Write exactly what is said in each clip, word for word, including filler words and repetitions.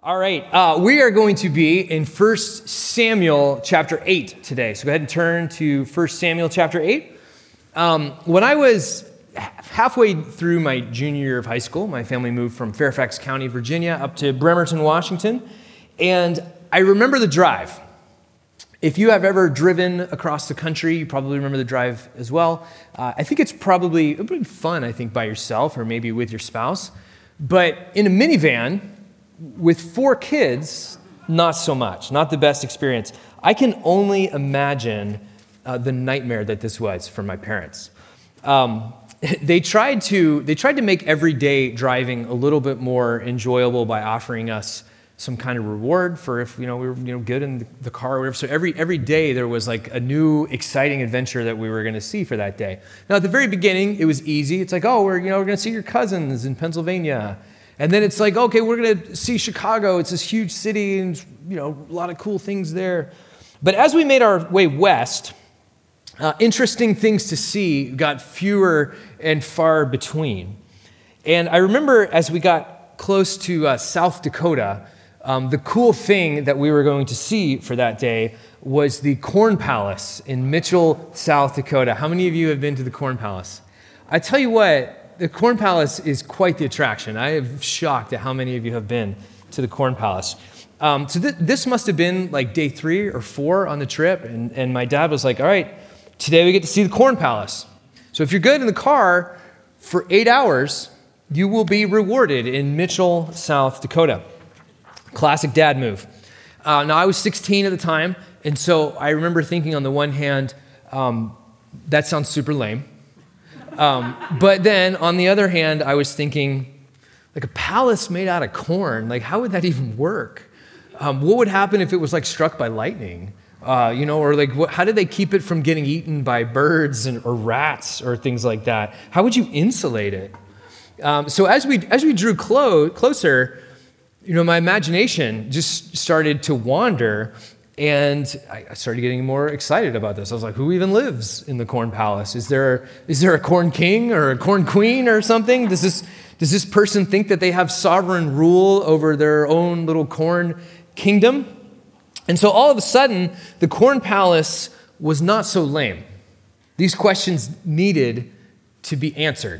All right, uh, we are going to be in First Samuel chapter eight today. So go ahead and turn to First Samuel chapter eight. Um, when I was halfway through my junior year of high school, my family moved from Fairfax County, Virginia, up to Bremerton, Washington. And I remember the drive. If you have ever driven across the country, you probably remember the drive as well. Uh, I think it's probably it would be fun, I think, by yourself or maybe with your spouse. But in a minivan, with four kids, not so much, not the best experience. I can only imagine uh, the nightmare that this was for my parents. Um, they tried to they tried to make everyday driving a little bit more enjoyable by offering us some kind of reward for if you know we were you know good in the car or whatever. So every every day there was like a new exciting adventure that we were going to see for that day. Now at the very beginning it was easy. It's like, oh, we're you know we're going to see your cousins in Pennsylvania. And then it's like, okay, we're going to see Chicago. It's this huge city and, you know, a lot of cool things there. But as we made our way west, uh, interesting things to see got fewer and far between. And I remember as we got close to uh, South Dakota, um, the cool thing that we were going to see for that day was the Corn Palace in Mitchell, South Dakota. How many of you have been to the Corn Palace? I tell you what, the Corn Palace is quite the attraction. I am shocked at how many of you have been to the Corn Palace. Um, so th- this must have been like day three or four on the trip, and, and my dad was like, all right, today we get to see the Corn Palace. So if you're good in the car for eight hours, you will be rewarded in Mitchell, South Dakota. Classic dad move. Uh, now, I was sixteen at the time, and so I remember thinking on the one hand, um, that sounds super lame. Um, but then, on the other hand, I was thinking, like a palace made out of corn, like how would that even work? Um, what would happen if it was like struck by lightning? Uh, you know, or like what, how did they keep it from getting eaten by birds and, or rats or things like that? How would you insulate it? Um, so as we as we drew clo- closer, you know, my imagination just started to wander. And I started getting more excited about this. I was like, who even lives in the Corn Palace? Is there is there a corn king or a corn queen or something? Does this does this person think that they have sovereign rule over their own little corn kingdom? And so all of a sudden, the Corn Palace was not so lame. These questions needed to be answered.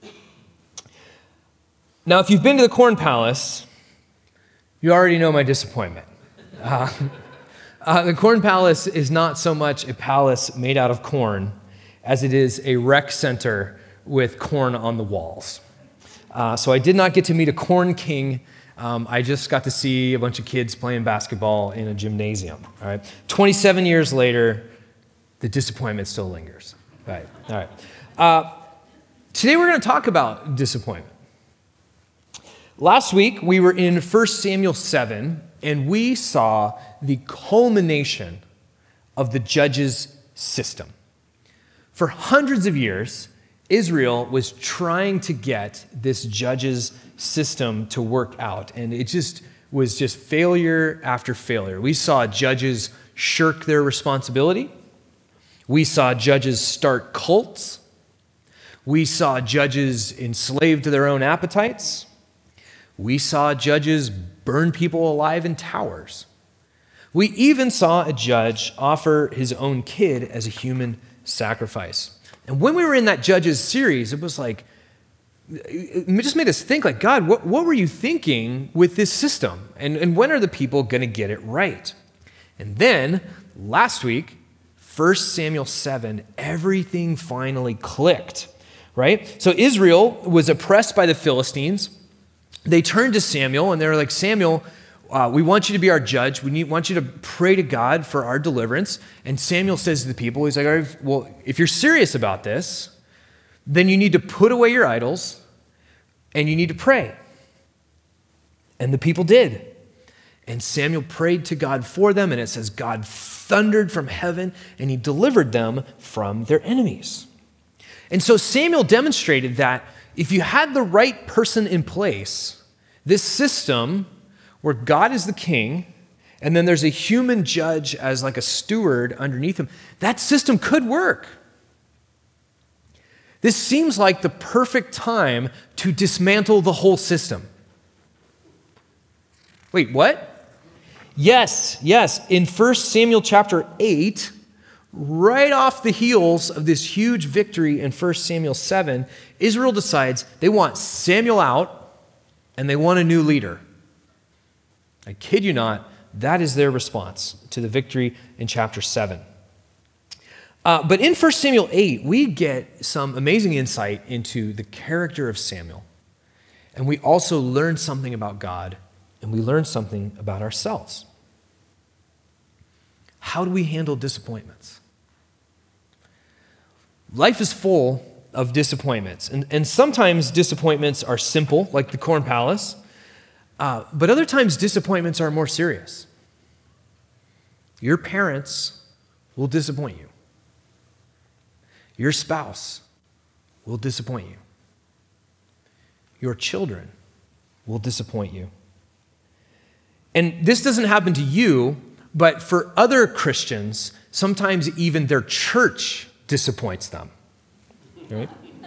Now, if you've been to the Corn Palace, you already know my disappointment. Uh, Uh, the Corn Palace is not so much a palace made out of corn as it is a rec center with corn on the walls. Uh, so I did not get to meet a corn king. Um, I just got to see a bunch of kids playing basketball in a gymnasium. All right. twenty-seven years later, the disappointment still lingers. All right. All right. Uh, today we're going to talk about disappointment. Last week we were in First Samuel seven. And we saw the culmination of the judges' system. For hundreds of years, Israel was trying to get this judges' system to work out. And it just was just failure after failure. We saw judges shirk their responsibility. We saw judges start cults. We saw judges enslaved to their own appetites. We saw judges burn people alive in towers. We even saw a judge offer his own kid as a human sacrifice. And when we were in that Judges series, it was like, it just made us think like, God, what, what were you thinking with this system? And, and when are the people going to get it right? And then last week, First Samuel seven, everything finally clicked, right? So Israel was oppressed by the Philistines. They turned to Samuel, and they were like, Samuel, uh, we want you to be our judge. We need, want you to pray to God for our deliverance. And Samuel says to the people, he's like, all right, well, if you're serious about this, then you need to put away your idols, and you need to pray. And the people did. And Samuel prayed to God for them, and it says God thundered from heaven, and he delivered them from their enemies. And so Samuel demonstrated that if you had the right person in place, this system where God is the king and then there's a human judge as like a steward underneath him, that system could work. This seems like the perfect time to dismantle the whole system. Wait, what? Yes, yes. In First Samuel chapter eight, right off the heels of this huge victory in First Samuel seven, Israel decides they want Samuel out and they want a new leader. I kid you not, that is their response to the victory in chapter seven. Uh, but in First Samuel eight, we get some amazing insight into the character of Samuel. And we also learn something about God, and we learn something about ourselves. How do we handle disappointments? Life is full of disappointments, and, and sometimes disappointments are simple, like the Corn Palace, uh, but other times disappointments are more serious. Your parents will disappoint you. Your spouse will disappoint you. Your children will disappoint you. And this doesn't happen to you, but for other Christians, sometimes even their church disappoints them. Right?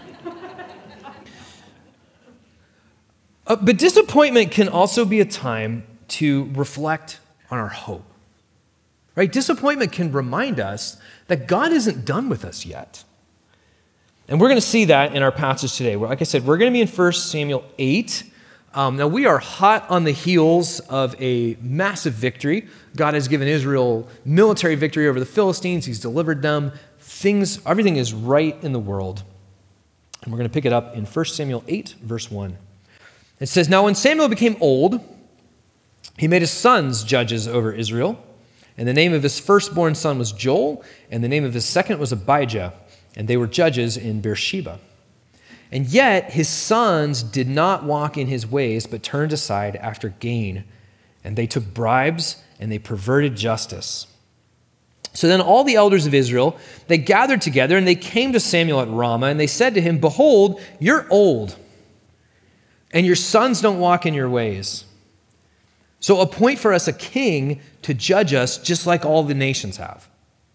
uh, but disappointment can also be a time to reflect on our hope. Right? Disappointment can remind us that God isn't done with us yet. And we're going to see that in our passage today. Like I said, we're going to be in First Samuel eight. Um, now, we are hot on the heels of a massive victory. God has given Israel military victory over the Philistines. He's delivered them. Things, everything is right in the world. And we're going to pick it up in First Samuel eight, verse one. It says, "Now when Samuel became old, he made his sons judges over Israel. And the name of his firstborn son was Joel, and the name of his second was Abijah. And they were judges in Beersheba. And yet his sons did not walk in his ways, but turned aside after gain. And they took bribes, and they perverted justice. So then all the elders of Israel, they gathered together, and they came to Samuel at Ramah, and they said to him, 'Behold, you're old, and your sons don't walk in your ways. So appoint for us a king to judge us, just like all the nations have.'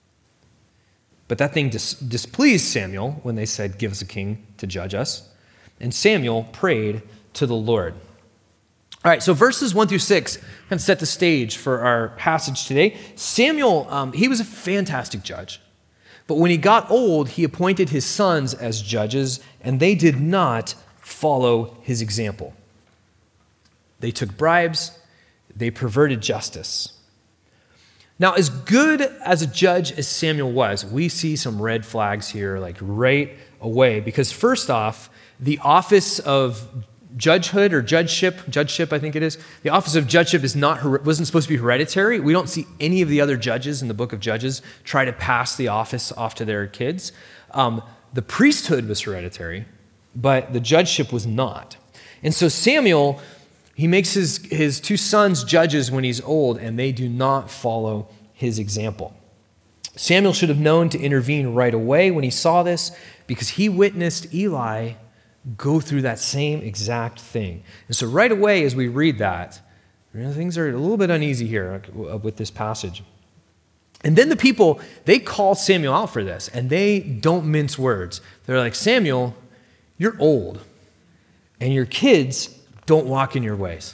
But that thing dis- displeased Samuel when they said, 'Give us a king to judge us.' And Samuel prayed to the Lord." All right, so verses one through six kind of set the stage for our passage today. Samuel, um, he was a fantastic judge. But when he got old, he appointed his sons as judges, and they did not follow his example. They took bribes. They perverted justice. Now, as good as a judge as Samuel was, we see some red flags here, like right away. Because first off, the office of judgehood or judgeship, judgeship I think it is, the office of judgeship is not wasn't supposed to be hereditary. We don't see any of the other judges in the book of Judges try to pass the office off to their kids. Um, the priesthood was hereditary, but the judgeship was not. And so Samuel, he makes his, his two sons judges when he's old, and they do not follow his example. Samuel should have known to intervene right away when he saw this, because he witnessed Eli go through that same exact thing. And so right away as we read that, you know, things are a little bit uneasy here with this passage. And then the people, they call Samuel out for this, and they don't mince words. They're like, "Samuel, you're old, and your kids don't walk in your ways."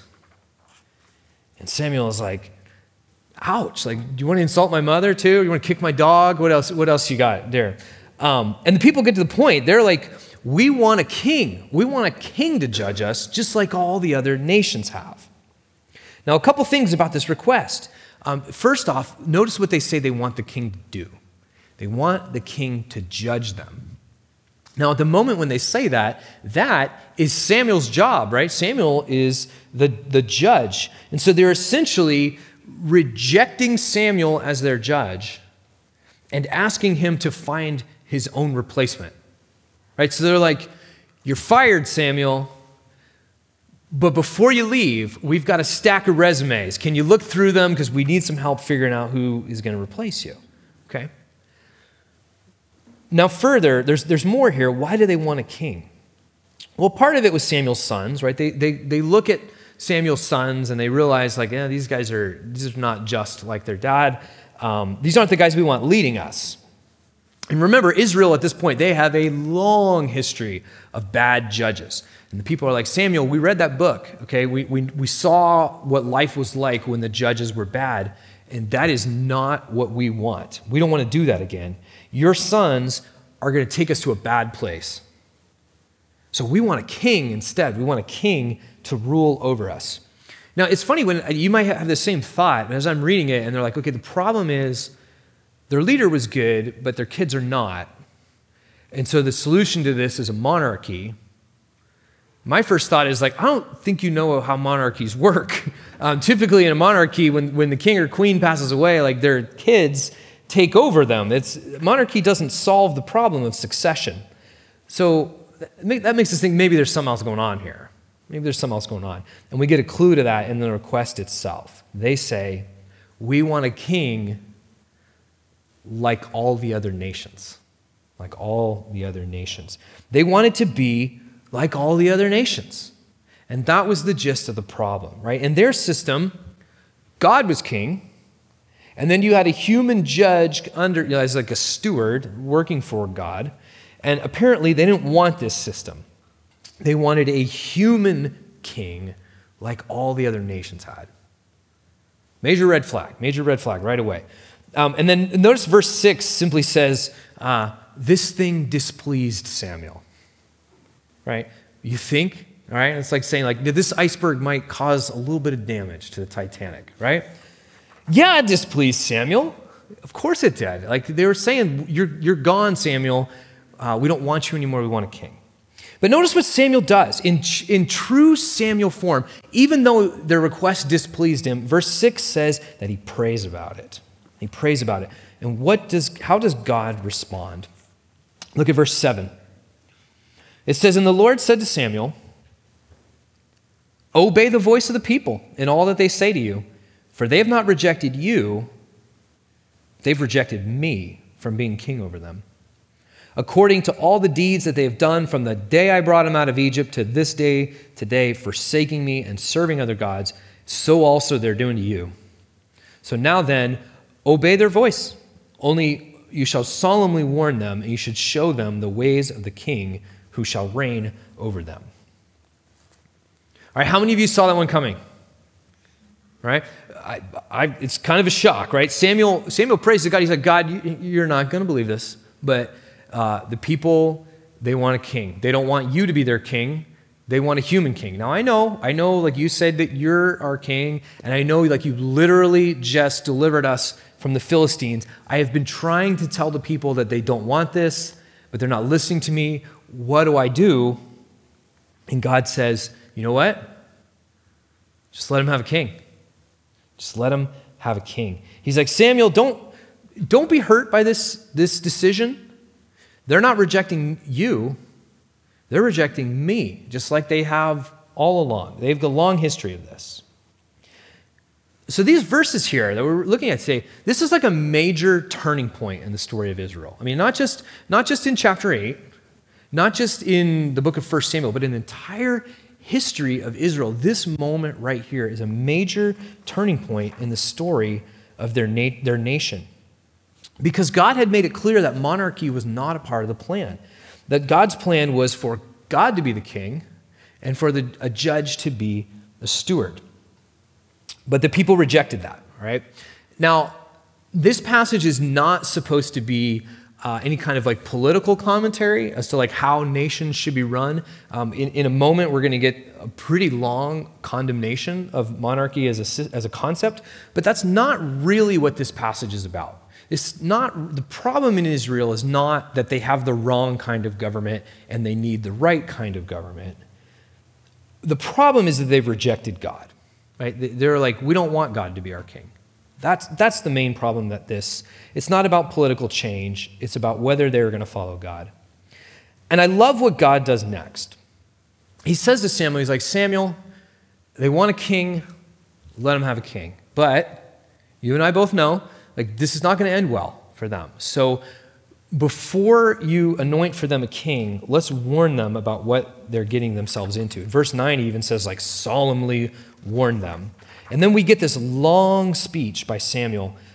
And Samuel is like, "Ouch, like, do you want to insult my mother too? You want to kick my dog? What else, what else you got there?" Um, and the people get to the point. They're like, "We want a king. We want a king to judge us, just like all the other nations have." Now, a couple things about this request. Um, first off, notice what they say they want the king to do. They want the king to judge them. Now, at the moment when they say that, that is Samuel's job, right? Samuel is the, the judge. And so they're essentially rejecting Samuel as their judge and asking him to find his own replacement, right? So they're like, "You're fired, Samuel, but before you leave, we've got a stack of resumes. Can you look through them? Because we need some help figuring out who is going to replace you," okay? Now further, there's, there's more here. Why do they want a king? Well, part of it was Samuel's sons, right? They, they, they look at Samuel's sons and they realize, like, yeah, these guys are, these are not just like their dad. Um, these aren't the guys we want leading us. And remember, Israel at this point, they have a long history of bad judges. And the people are like, Samuel, we read that book, okay? We, we, we saw what life was like when the judges were bad, and that is not what we want. We don't want to do that again. Your sons are going to take us to a bad place. So we want a king instead. We want a king to rule over us. Now, it's funny when you might have the same thought, and as I'm reading it, and they're like, okay, the problem is their leader was good, but their kids are not. And so the solution to this is a monarchy. My first thought is like, I don't think you know how monarchies work. Um, typically in a monarchy, when, when the king or queen passes away, like their kids take over them. It's, monarchy doesn't solve the problem of succession. So that makes us think maybe there's something else going on here. Maybe there's something else going on. And we get a clue to that in the request itself. They say, we want a king like all the other nations. Like all the other nations. They wanted to be like all the other nations. And that was the gist of the problem, right? In their system, God was king, and then you had a human judge under, you know, as like a steward working for God, and apparently they didn't want this system. They wanted a human king like all the other nations had. Major red flag, major red flag right away. Um, and then notice verse six simply says, uh, this thing displeased Samuel, right? You think, all right? It's like saying, like, this iceberg might cause a little bit of damage to the Titanic, right? Yeah, it displeased Samuel. Of course it did. Like, they were saying, you're, you're gone, Samuel. Uh, we don't want you anymore. We want a king. But notice what Samuel does. In, in true Samuel form, even though their request displeased him, verse six says that he prays about it. He prays about it. And what does, how does God respond? Look at verse seven. It says, and the Lord said to Samuel, obey the voice of the people in all that they say to you, for they have not rejected you, they've rejected me from being king over them. According to all the deeds that they have done from the day I brought them out of Egypt to this day, today, forsaking me and serving other gods, so also they're doing to you. So now then, obey their voice. Only you shall solemnly warn them, and you should show them the ways of the king who shall reign over them. All right, how many of you saw that one coming? All right, I, I, it's kind of a shock, right? Samuel, Samuel prays to God. He's like, God, you, you're not going to believe this, but uh, the people, they want a king. They don't want you to be their king. They want a human king. Now, I know, I know, like you said that you're our king, and I know like you literally just delivered us from the Philistines. I have been trying to tell the people that they don't want this, but they're not listening to me. What do I do? And God says, you know what? Just let him have a king. Just let him have a king. He's like, Samuel, don't, don't be hurt by this, this decision. They're not rejecting you. They're rejecting me, just like they have all along. They have a long history of this. So these verses here that we're looking at today, this is like a major turning point in the story of Israel. I mean, not just, not just in chapter eight, not just in the book of First Samuel, but in the entire history of Israel. This moment right here is a major turning point in the story of their, na- their nation. Because God had made it clear that monarchy was not a part of the plan. That God's plan was for God to be the king and for the, a judge to be a steward. But the people rejected that, right? Now, this passage is not supposed to be uh, any kind of like political commentary as to like how nations should be run. Um, in, in a moment, we're going to get a pretty long condemnation of monarchy as a, as a concept, but that's not really what this passage is about. It's not, the problem in Israel is not that they have the wrong kind of government and they need the right kind of government. The problem is that they've rejected God, right? They're like, we don't want God to be our king. That's, that's the main problem that this, it's not about political change. It's about whether they're going to follow God. And I love what God does next. He says to Samuel, he's like, Samuel, they want a king, let them have a king. But you and I both know, like, this is not going to end well for them. So before you anoint for them a king, let's warn them about what they're getting themselves into. Verse nine even says, like, solemnly warn them. And then we get this long speech by Samuel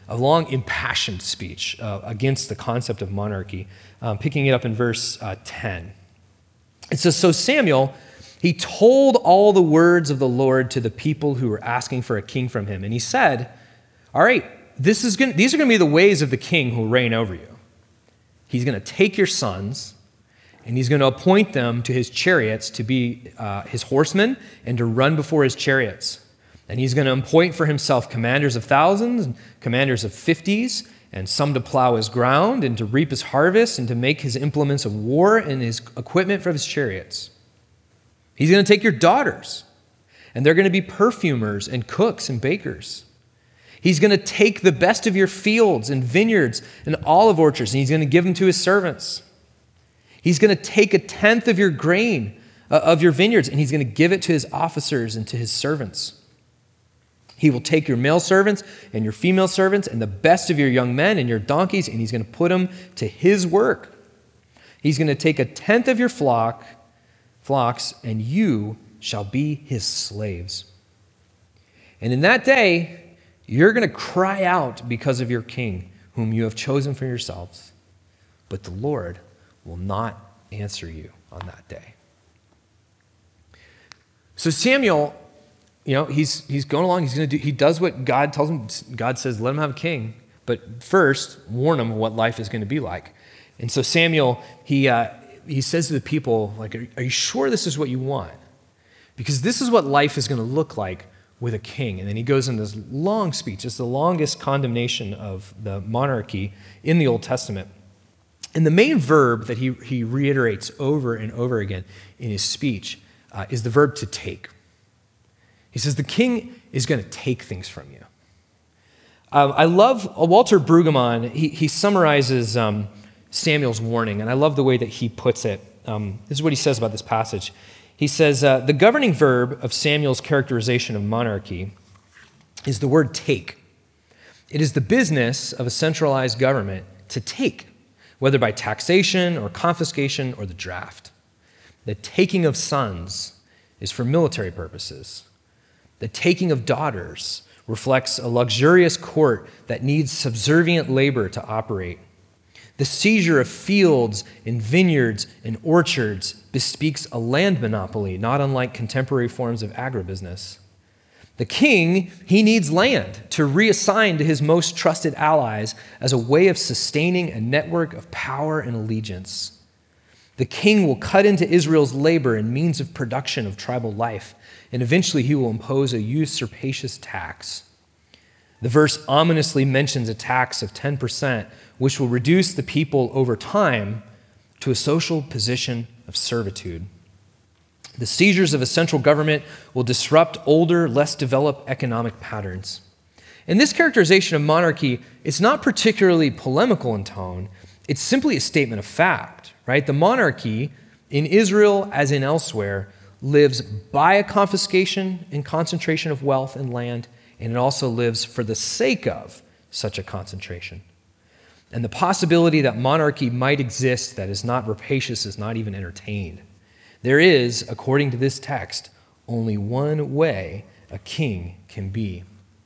a long impassioned speech uh, against the concept of monarchy, um, picking it up in verse uh, ten. It says, so Samuel, he told all the words of the Lord to the people who were asking for a king from him. And he said, all right, this is gonna, these are going to be the ways of the king who will reign over you. He's going to take your sons, and he's going to appoint them to his chariots to be uh, his horsemen and to run before his chariots. And he's going to appoint for himself commanders of thousands, and commanders of fifties, and some to plow his ground and to reap his harvest and to make his implements of war and his equipment for his chariots. He's going to take your daughters, and they're going to be perfumers and cooks and bakers. He's going to take the best of your fields and vineyards and olive orchards, and he's going to give them to his servants. He's going to take a tenth of your grain, uh, of your vineyards, and he's going to give it to his officers and to his servants. He will take your male servants and your female servants and the best of your young men and your donkeys, and he's going to put them to his work. He's going to take a tenth of your flock, flocks, and you shall be his slaves. And in that day, you're going to cry out because of your king, whom you have chosen for yourselves. But the Lord will not answer you on that day. So Samuel, you know, he's he's going along. He's going to do. He does what God tells him. God says, "Let him have a king." But first, warn him what life is going to be like. And so Samuel, he uh, he says to the people, "Like, are, are you sure this is what you want? Because this is what life is going to look like with a king." And then he goes into this long speech. It's the longest condemnation of the monarchy in the Old Testament. And the main verb that he, he reiterates over and over again in his speech uh, is the verb to take. He says the king is going to take things from you. Um, I love, uh, Walter Brueggemann, he, he summarizes um, Samuel's warning, and I love the way that he puts it. Um, this is what he says about this passage. He says, uh, the governing verb of Samuel's characterization of monarchy is the word take. It is the business of a centralized government to take, whether by taxation or confiscation or the draft. The taking of sons is for military purposes. The taking of daughters reflects a luxurious court that needs subservient labor to operate. The seizure of fields and vineyards and orchards bespeaks a land monopoly, not unlike contemporary forms of agribusiness. The king, he needs land to reassign to his most trusted allies as a way of sustaining a network of power and allegiance. The king will cut into Israel's labor and means of production of tribal life, and eventually he will impose a usurpacious tax. The verse ominously mentions a tax of ten percent, which will reduce the people over time to a social position of servitude. The seizures of a central government will disrupt older, less developed economic patterns. And this characterization of monarchy is not particularly polemical in tone. It's simply a statement of fact, right? The monarchy, in Israel as in elsewhere, lives by a confiscation and concentration of wealth and land, and it also lives for the sake of such a concentration. And the possibility that monarchy might exist that is not rapacious is not even entertained. There is, according to this text, only one way a king can be.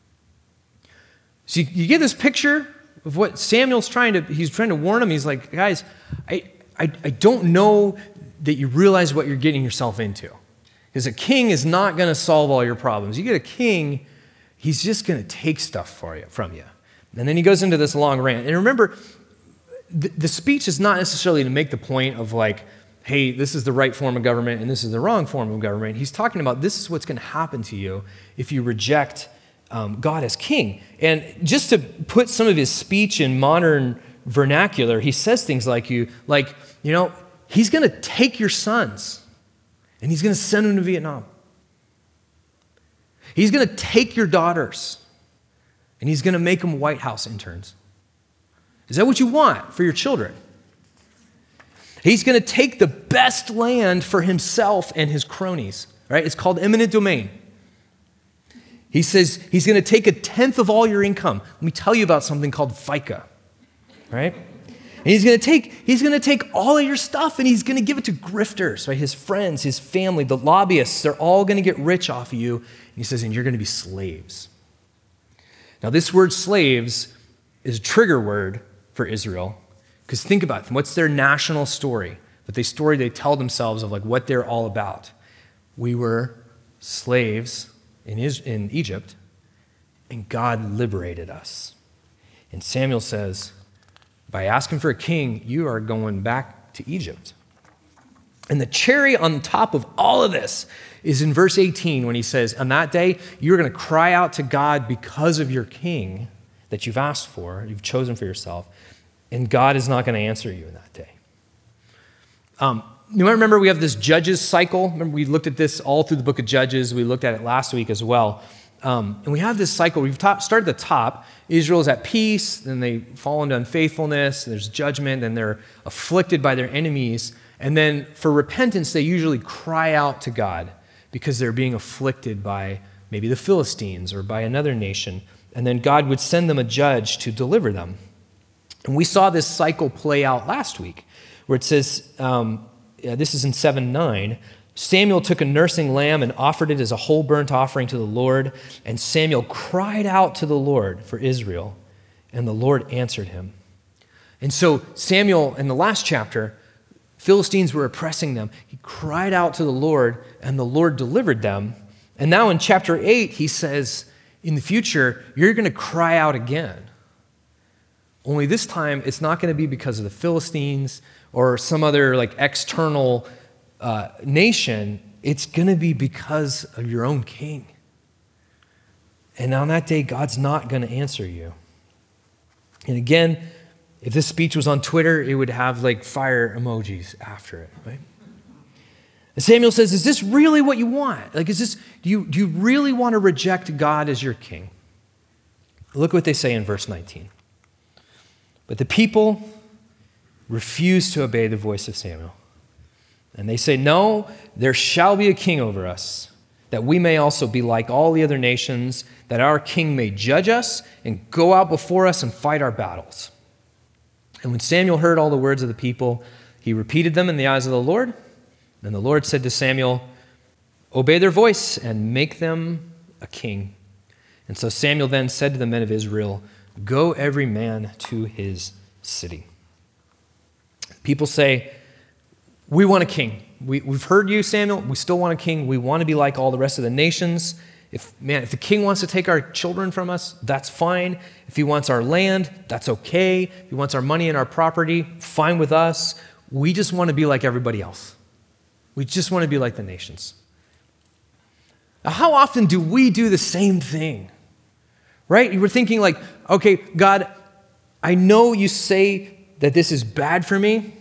So you, you get this picture of what Samuel's trying to, he's trying to warn him. He's like, guys, I, I, I don't know that you realize what you're getting yourself into. Because a king is not going to solve all your problems. You get a king, he's just going to take stuff for you, from you. And then he goes into this long rant. And remember, the, the speech is not necessarily to make the point of like, hey, this is the right form of government and this is the wrong form of government. He's talking about this is what's going to happen to you if you reject um, God as king. And just to put some of his speech in modern vernacular, he says things like you, like, you know, he's going to take your sons and he's going to send them to Vietnam. He's going to take your daughters and he's going to make them White House interns. Is that what you want for your children? He's going to take the best land for himself and his cronies, right? It's called eminent domain. He says he's going to take a tenth of all your income. Let me tell you about something called FICA, right? And he's going to take he's going to take all of your stuff and he's going to give it to grifters, right? His friends, his family, the lobbyists, they're all going to get rich off of you. And he says, and you're going to be slaves. Now, this word slaves is a trigger word for Israel. Because think about it, what's their national story? But the story they tell themselves of like what they're all about. We were slaves in, in Egypt, and God liberated us. And Samuel says, by asking for a king, you are going back to Egypt. And the cherry on top of all of this is in verse eighteen when he says, on that day, you're going to cry out to God because of your king that you've asked for, you've chosen for yourself, and God is not going to answer you in that day. Um, you might remember we have this Judges cycle. Remember we looked at this all through the book of Judges. We looked at it last week as well. Um, and we have this cycle. We've top, started at the top. Israel's at peace, then they fall into unfaithfulness, there's judgment, and they're afflicted by their enemies. And then for repentance, they usually cry out to God because they're being afflicted by maybe the Philistines or by another nation. And then God would send them a judge to deliver them. And we saw this cycle play out last week, where it says, um, yeah, this is in seven nine, Samuel took a nursing lamb and offered it as a whole burnt offering to the Lord. And Samuel cried out to the Lord for Israel, and the Lord answered him. And so Samuel, in the last chapter, Philistines were oppressing them. He cried out to the Lord, and the Lord delivered them. And now in chapter eight, he says, in the future, you're going to cry out again. Only this time, it's not going to be because of the Philistines or some other like external uh, nation. It's going to be because of your own king. And on that day, God's not going to answer you. And again, if this speech was on Twitter, it would have like fire emojis after it, right? And Samuel says, is this really what you want? Like, is this, do you, do you really want to reject God as your king? Look what they say in verse nineteen. But the people refuse to obey the voice of Samuel. And they say, no, there shall be a king over us, that we may also be like all the other nations, that our king may judge us and go out before us and fight our battles. And when Samuel heard all the words of the people, he repeated them in the eyes of the Lord. And the Lord said to Samuel, obey their voice and make them a king. And so Samuel then said to the men of Israel, go every man to his city. People say, we want a king. We, we've heard you, Samuel. We still want a king. We want to be like all the rest of the nations. If, man, if the king wants to take our children from us, that's fine. If he wants our land, that's okay. If he wants our money and our property, fine with us. We just want to be like everybody else. We just want to be like the nations. Now, how often do we do the same thing? Right? You were thinking like, okay, God, I know you say that this is bad for me,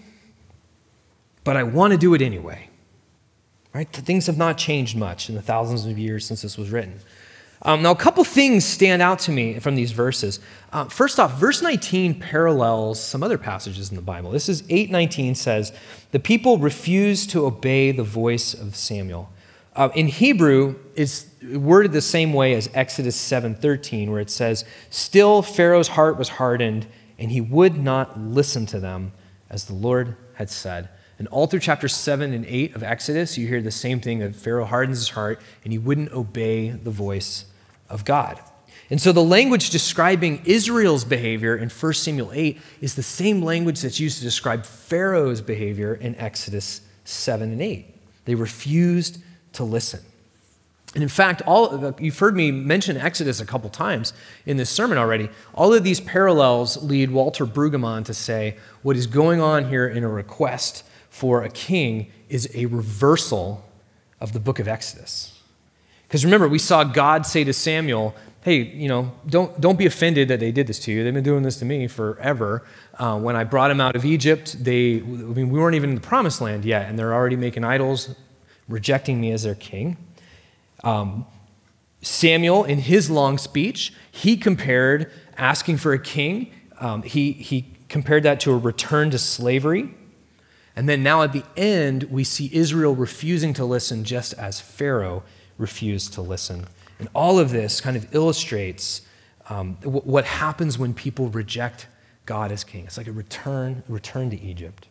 but I want to do it anyway. Right? Things have not changed much in the thousands of years since this was written. Um, now, a couple things stand out to me from these verses. Uh, first off, verse nineteen parallels some other passages in the Bible. This is eight nineteen says, the people refused to obey the voice of Samuel. Uh, in Hebrew, it's worded the same way as Exodus seven thirteen, where it says, still Pharaoh's heart was hardened, and he would not listen to them, as the Lord had said. And all through chapter seven and eight of Exodus, you hear the same thing, that Pharaoh hardens his heart, and he wouldn't obey the voice of God. And so the language describing Israel's behavior in First Samuel eight is the same language that's used to describe Pharaoh's behavior in Exodus seven and eight. They refused to listen. And in fact, all you've heard me mention Exodus a couple times in this sermon already. All of these parallels lead Walter Brueggemann to say what is going on here in a request for a king is a reversal of the book of Exodus. Because remember, we saw God say to Samuel, hey, you know, don't, don't be offended that they did this to you. They've been doing this to me forever. Uh, when I brought them out of Egypt, they, I mean, we weren't even in the promised land yet, and they're already making idols, rejecting me as their king. Um, Samuel, in his long speech, he compared asking for a king, um, he, he compared that to a return to slavery. And then now at the end, we see Israel refusing to listen just as Pharaoh refused to listen. And all of this kind of illustrates um, w- what happens when people reject God as king. It's like a return, return to Egypt.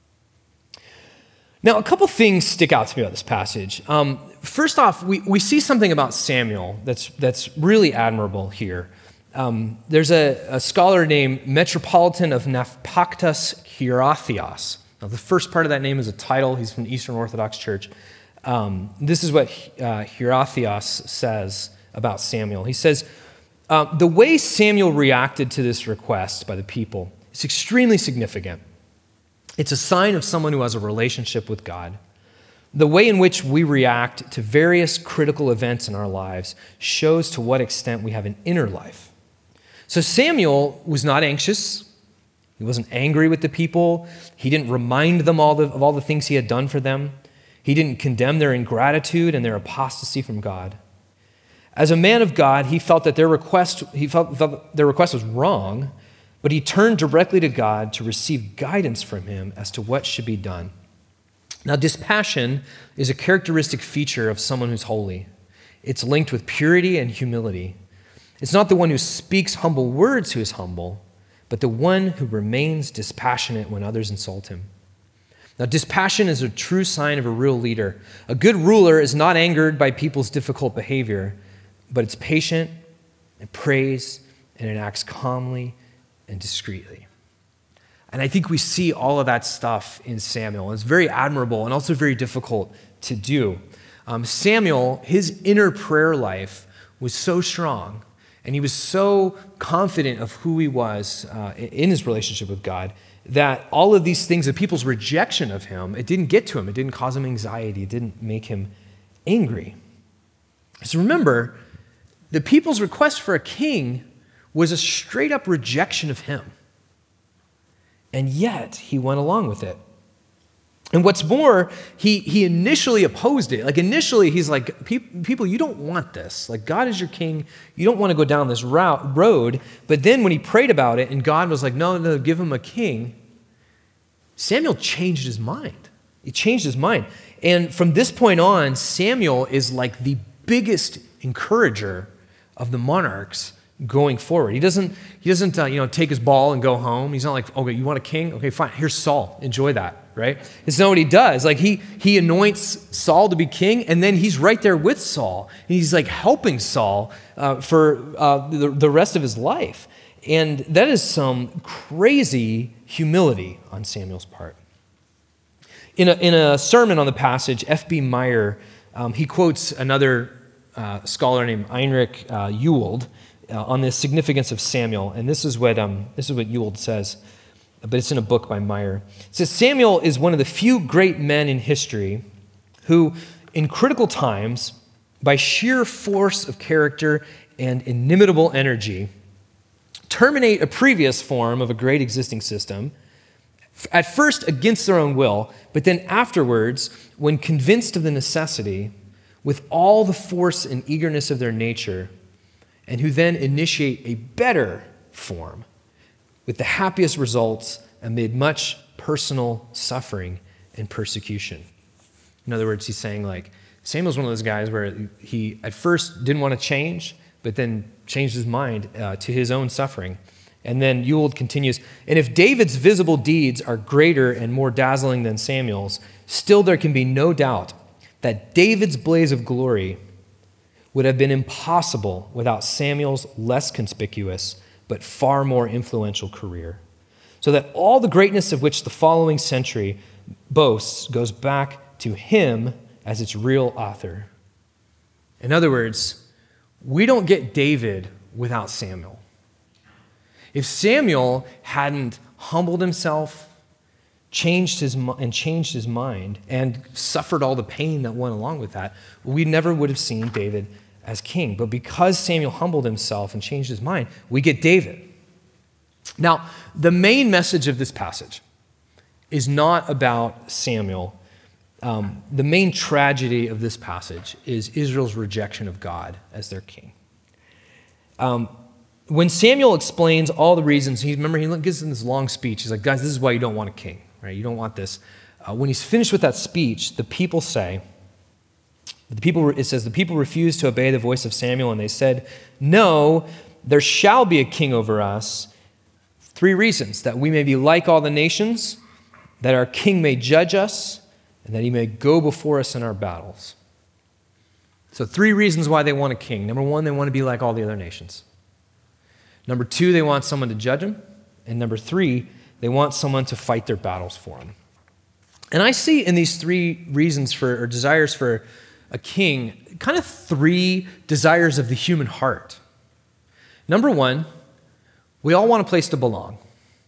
Now, a couple things stick out to me about this passage. Um, first off, we, we see something about Samuel that's, that's really admirable here. Um, there's a, a scholar named Metropolitan of Naupactus Hierotheos. Now, the first part of that name is a title. He's from the Eastern Orthodox Church. Um, this is what uh, Hierotheos says about Samuel. He says, uh, the way Samuel reacted to this request by the people is extremely significant. It's a sign of someone who has a relationship with God. The way in which we react to various critical events in our lives shows to what extent we have an inner life. So Samuel was not anxious. He wasn't angry with the people. He didn't remind them all the, of all the things he had done for them. He didn't condemn their ingratitude and their apostasy from God. As a man of God, he felt that their request, he felt, felt their request was wrong, but he turned directly to God to receive guidance from him as to what should be done. Now, dispassion is a characteristic feature of someone who's holy. It's linked with purity and humility. It's not the one who speaks humble words who is humble, but the one who remains dispassionate when others insult him. Now, dispassion is a true sign of a real leader. A good ruler is not angered by people's difficult behavior, but it's patient, it prays, and it acts calmly and discreetly. And I think we see all of that stuff in Samuel. It's very admirable and also very difficult to do. Um, Samuel, his inner prayer life was so strong, and he was so confident of who he was uh, in his relationship with God, that all of these things, the people's rejection of him, it didn't get to him. It didn't cause him anxiety. It didn't make him angry. So remember, the people's request for a king was a straight up rejection of him. And yet, he went along with it. And what's more, he, he initially opposed it. Like initially, he's like, people, you don't want this. Like God is your king. You don't want to go down this route, road. But then when he prayed about it and God was like, no, no, give him a king, Samuel changed his mind. He changed his mind. And from this point on, Samuel is like the biggest encourager of the monarchs going forward. He doesn't, he doesn't uh, you know, take his ball and go home. He's not like, okay, you want a king? Okay, fine. Here's Saul. Enjoy that, right? It's not what he does. Like he, he anoints Saul to be king, and then he's right there with Saul. And he's like helping Saul uh, for uh, the, the rest of his life. And that is some crazy humility on Samuel's part. In a, in a sermon on the passage, F B Meyer, um, he quotes another uh, scholar named Heinrich uh, Ewald, Uh, on the significance of Samuel, and this is what um, this is what Ewald says, but it's in a book by Meyer. It says Samuel is one of the few great men in history who, in critical times, by sheer force of character and inimitable energy, terminate a previous form of a great existing system, at first against their own will, but then afterwards, when convinced of the necessity, with all the force and eagerness of their nature, and who then initiate a better form with the happiest results amid much personal suffering and persecution. In other words, he's saying like, Samuel's one of those guys where he at first didn't want to change, but then changed his mind uh, to his own suffering. And then Ewald continues, and if David's visible deeds are greater and more dazzling than Samuel's, still there can be no doubt that David's blaze of glory would have been impossible without Samuel's less conspicuous but far more influential career. So that all the greatness of which the following century boasts goes back to him as its real author. In other words, we don't get David without Samuel. If Samuel hadn't humbled himself, changed his and changed his mind, and suffered all the pain that went along with that, we never would have seen David as king. But because Samuel humbled himself and changed his mind, we get David. Now, the main message of this passage is not about Samuel. Um, the main tragedy of this passage is Israel's rejection of God as their king. Um, when Samuel explains all the reasons, he remember he gives them this long speech. He's like, guys, this is why you don't want a king, right? You don't want this. Uh, when he's finished with that speech, the people say, the people, it says, the people refused to obey the voice of Samuel, and they said, no, there shall be a king over us. Three reasons: that we may be like all the nations, that our king may judge us, and that he may go before us in our battles. So three reasons why they want a king. Number one, they want to be like all the other nations. Number two, they want someone to judge them. And number three, they want someone to fight their battles for them. And I see in these three reasons for, or desires for a king, kind of three desires of the human heart. Number one, we all want a place to belong.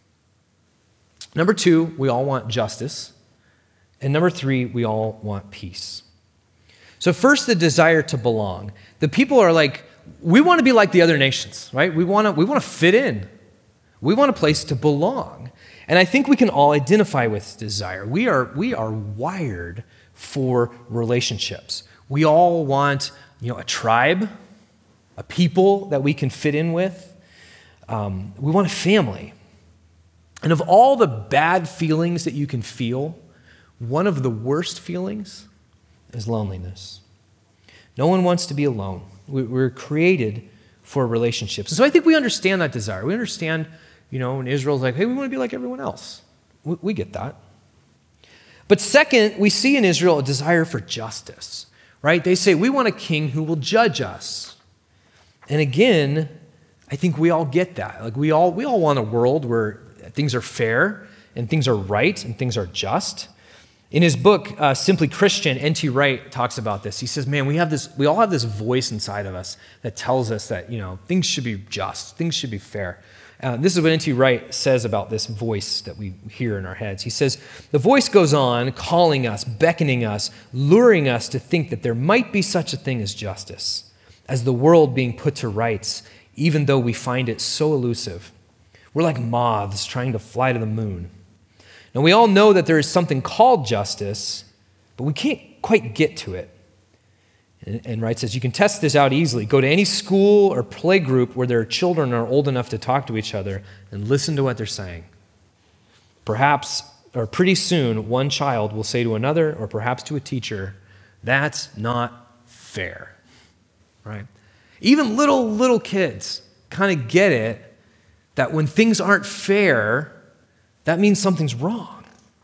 Number two, we all want justice. And number three, we all want peace. So first, the desire to belong. The people are like, we want to be like the other nations, right? We want to, we want to fit in. We want a place to belong. And I think we can all identify with this desire. We are, we are wired for relationships. We all want, you know, a tribe, a people that we can fit in with. Um, we want a family. And of all the bad feelings that you can feel, one of the worst feelings is loneliness. No one wants to be alone. We, we're created for relationships. And so I think we understand that desire. We understand, you know, when Israel's like, hey, we want to be like everyone else. We, we get that. But second, we see in Israel a desire for justice, right? They say, we want a king who will judge us. And again, I think we all get that. Like we all, we all want a world where things are fair and things are right and things are just. In his book, uh, Simply Christian, N T Wright talks about this. He says, man, we have this, we all have this voice inside of us that tells us that, you know, things should be just, things should be fair. Uh, this is what N T Wright says about this voice that we hear in our heads. He says, the voice goes on calling us, beckoning us, luring us to think that there might be such a thing as justice, as the world being put to rights, even though we find it so elusive. We're like moths trying to fly to the moon. Now, we all know that there is something called justice, but we can't quite get to it. And, and Wright says, you can test this out easily. Go to any school or play group where there are children are old enough to talk to each other and listen to what they're saying. Perhaps, or pretty soon, one child will say to another, or perhaps to a teacher, that's not fair, right? Even little, little kids kind of get it that when things aren't fair, that means something's wrong.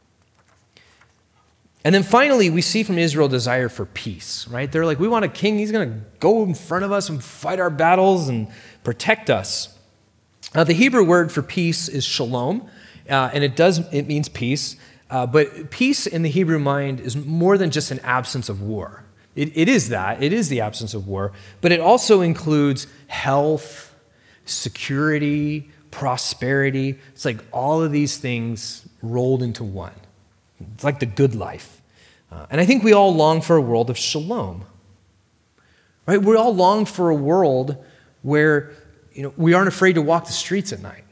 And then finally, we see from Israel desire for peace, right? They're like, we want a king. He's going to go in front of us and fight our battles and protect us. Now, the Hebrew word for peace is shalom, uh, and it does, it means peace. Uh, but peace in the Hebrew mind is more than just an absence of war. It, it is that. It is the absence of war. But it also includes health, security, prosperity. It's like all of these things rolled into one. It's like the good life. Uh, and I think we all long for a world of shalom. Right? We all long for a world where, you know, we aren't afraid to walk the streets at night.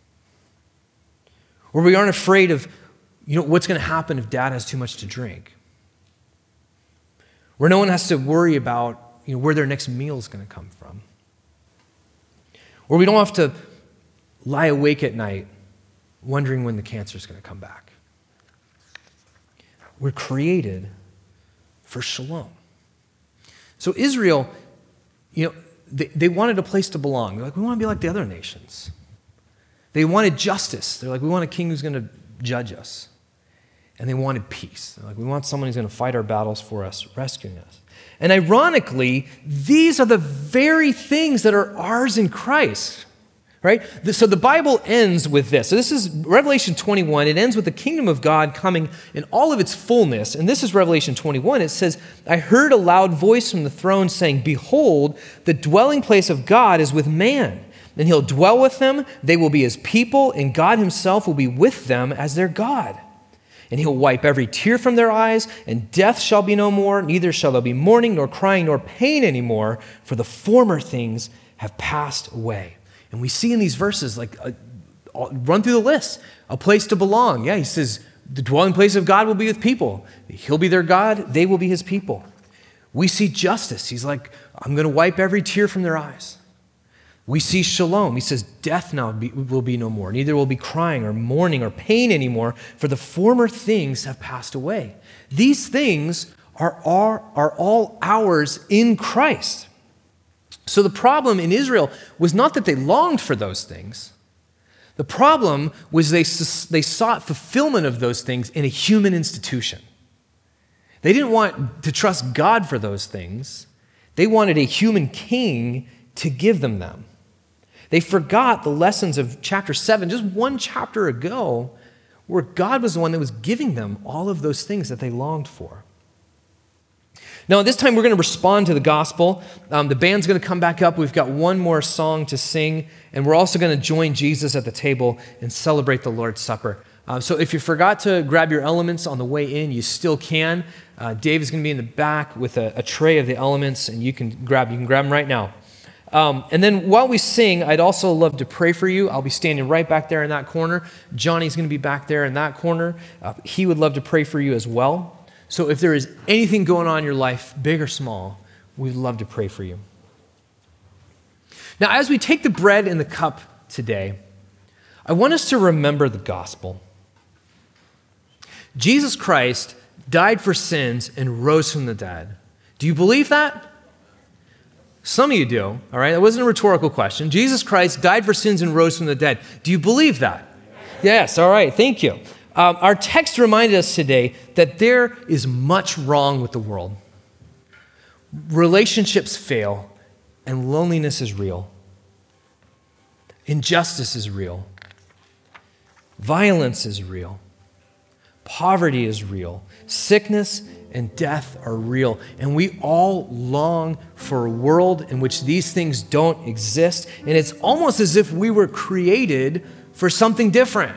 Where we aren't afraid of, you know, what's going to happen if dad has too much to drink. Where no one has to worry about, you know, where their next meal is going to come from. Where we don't have to lie awake at night wondering when the cancer is going to come back. We're created for shalom. So Israel, you know, they, they wanted a place to belong. They're like, we want to be like the other nations. They wanted justice. They're like, we want a king who's going to judge us. And they wanted peace. They're like, we want someone who's going to fight our battles for us, rescuing us. And ironically, these are the very things that are ours in Christ. Right? So the Bible ends with this. So this is Revelation twenty-one. It ends with the kingdom of God coming in all of its fullness. And this is Revelation twenty-one. It says, I heard a loud voice from the throne saying, behold, the dwelling place of God is with man. And he'll dwell with them. They will be his people, and God himself will be with them as their God. And he'll wipe every tear from their eyes, and death shall be no more. Neither shall there be mourning, nor crying, nor pain anymore, for the former things have passed away. And we see in these verses, like, uh, run through the list, a place to belong. Yeah, he says, the dwelling place of God will be with people. He'll be their God. They will be his people. We see justice. He's like, I'm going to wipe every tear from their eyes. We see shalom. He says, death now will be no more. Neither will be crying or mourning or pain anymore, for the former things have passed away. These things are, are, are all ours in Christ. So the problem in Israel was not that they longed for those things. The problem was they, they sought fulfillment of those things in a human institution. They didn't want to trust God for those things. They wanted a human king to give them them. They forgot the lessons of chapter seven, just one chapter ago, where God was the one that was giving them all of those things that they longed for. Now, at this time, we're going to respond to the gospel. Um, the band's going to come back up. We've got one more song to sing, and we're also going to join Jesus at the table and celebrate the Lord's Supper. Uh, so if you forgot to grab your elements on the way in, you still can. Uh, Dave is going to be in the back with a, a tray of the elements, and you can grab you can grab them right now. Um, and then while we sing, I'd also love to pray for you. I'll be standing right back there in that corner. Johnny's going to be back there in that corner. Uh, he would love to pray for you as well. So if there is anything going on in your life, big or small, we'd love to pray for you. Now, as we take the bread and the cup today, I want us to remember the gospel. Jesus Christ died for sins and rose from the dead. Do you believe that? Some of you do, all right? That wasn't a rhetorical question. Jesus Christ died for sins and rose from the dead. Do you believe that? Yes, yes, all right, thank you. Um, our text reminded us today that there is much wrong with the world. Relationships fail, and loneliness is real. Injustice is real. Violence is real. Poverty is real. Sickness and death are real. And we all long for a world in which these things don't exist. And it's almost as if we were created for something different.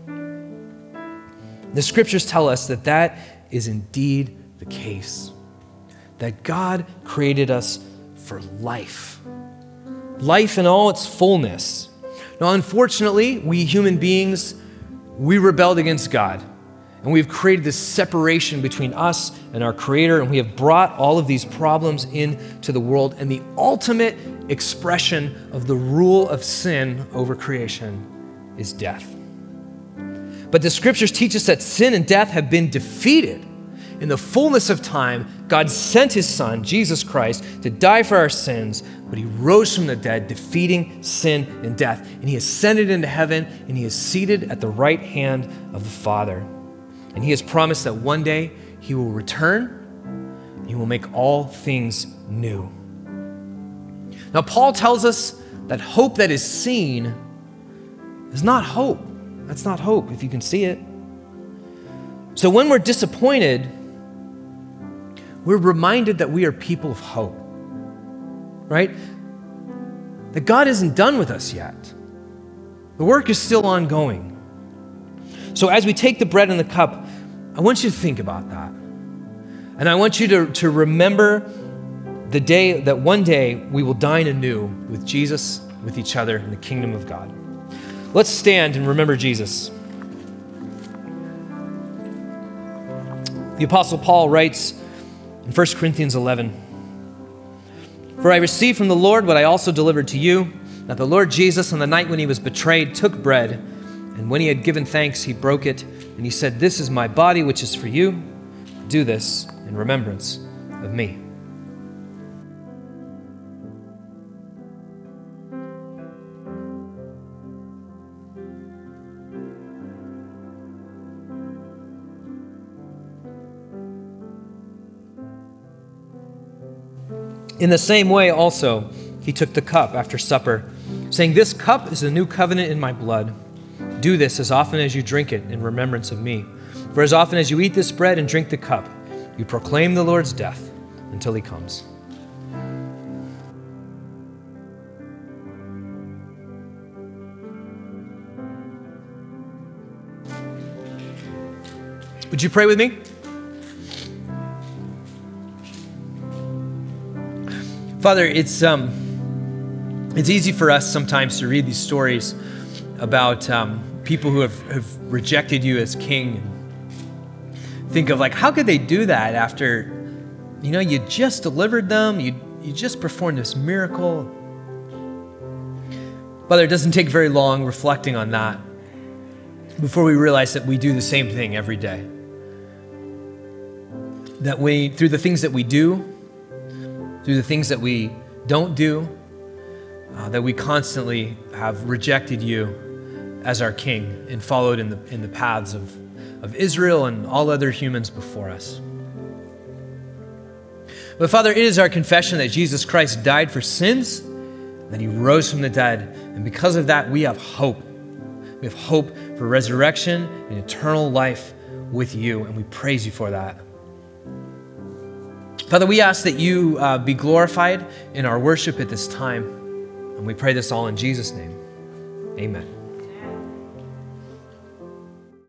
The scriptures tell us that that is indeed the case. That God created us for life. Life in all its fullness. Now, unfortunately, we human beings, we rebelled against God. And we've created this separation between us and our Creator, and we have brought all of these problems into the world. And the ultimate expression of the rule of sin over creation is death. But the scriptures teach us that sin and death have been defeated. In the fullness of time, God sent his Son, Jesus Christ, to die for our sins, but he rose from the dead, defeating sin and death. And he ascended into heaven, and he is seated at the right hand of the Father. And he has promised that one day he will return, and he will make all things new. Now, Paul tells us that hope that is seen is not hope. That's not hope, if you can see it. So when we're disappointed, we're reminded that we are people of hope, right? That God isn't done with us yet. The work is still ongoing. So as we take the bread and the cup, I want you to think about that. And I want you to, to remember the day that one day we will dine anew with Jesus, with each other in the kingdom of God. Let's stand and remember Jesus. The Apostle Paul writes in First Corinthians eleven, "For I received from the Lord what I also delivered to you, that the Lord Jesus, on the night when he was betrayed, took bread, and when he had given thanks, he broke it, and he said, 'This is my body, which is for you. Do this in remembrance of me.'" In the same way also, he took the cup after supper, saying, "This cup is the new covenant in my blood. Do this as often as you drink it in remembrance of me. For as often as you eat this bread and drink the cup, you proclaim the Lord's death until he comes." Would you pray with me? Father, it's um, it's easy for us sometimes to read these stories about um, people who have, have rejected you as king. Think of like, how could they do that after, you know, you just delivered them, you you just performed this miracle. Father, it doesn't take very long reflecting on that before we realize that we do the same thing every day. That we, through the things that we do, through the things that we don't do, uh, that we constantly have rejected you as our king and followed in the in the paths of, of Israel and all other humans before us. But Father, it is our confession that Jesus Christ died for sins that he rose from the dead. And because of that, we have hope. We have hope for resurrection and eternal life with you, and we praise you for that. Father, we ask that you uh, be glorified in our worship at this time, and we pray this all in Jesus' name. Amen.